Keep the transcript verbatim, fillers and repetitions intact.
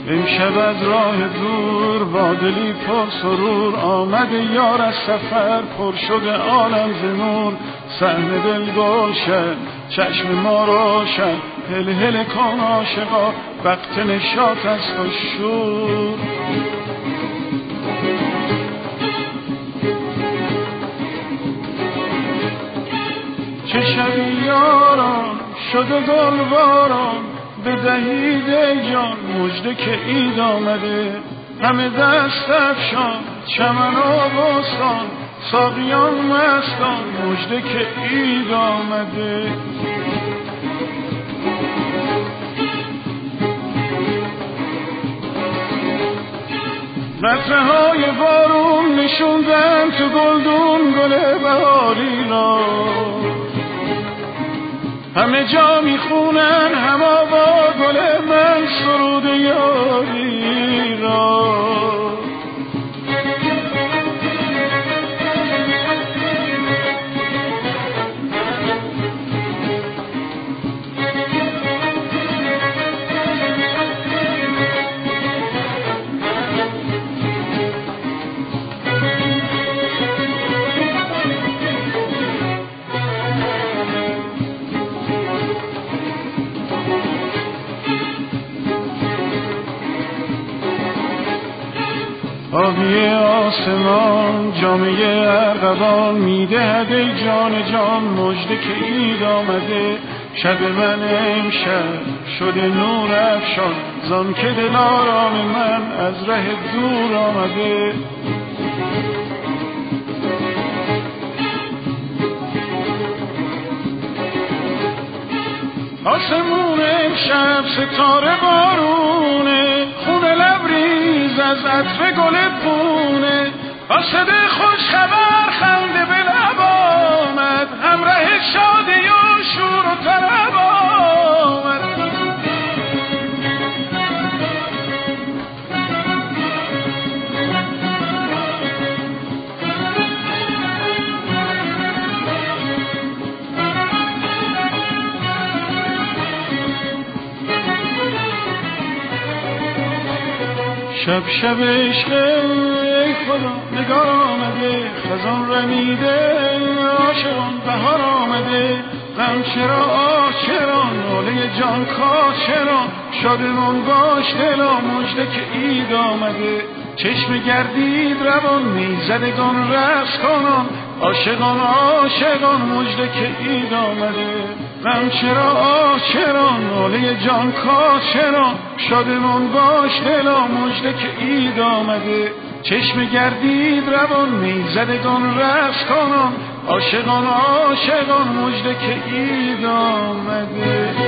امشب از راه دور با دلی پر سرور آمد یار از سفر پر شده عالم ز نور. صحن دل گلشن چشم ما روشن هل هل کن عاشقا وقت نشاط است و شور. چه شبی یاران شده گلباران بدهید ای جان مژده که عید آمده. همه دست افشان چمن و بستان ساقیان مستان مژده که عید آمده. قطره های بارون نشوندن تو گلدون گل بهاری را. همه جا میخونن همه با گل من سرود یاری را. آبی آسمان جامعه ارغوان میدهد ای جان جان مژده که عید آمده. شب من امشب شده نور افشان زان که دل آرام من از ره دور آمده. آسمون امشب ستاره بارونه خون لبریز از عطر گل پونه. قاصد خوش خبر خنده به لب آمد همراه شادی و شور و طرب آمد. شب شب عشق ای خدا نگار آمده خزان رمیده عاشقان بهار آمده. غم چرا آه چرا ناله جان کار چرا شادمان باش دلا مژده که عید آمده. چشم گردید روان میزدگان رقص کنان عاشقان عاشقان مژده که عید آمده. غم چرا آه چرا ناله جان کار چرا شادمان باش دلا مژده که عید آمده. چشم گردید روان میزدگان رقص کنان عاشقان عاشقان مژده که عید آمده.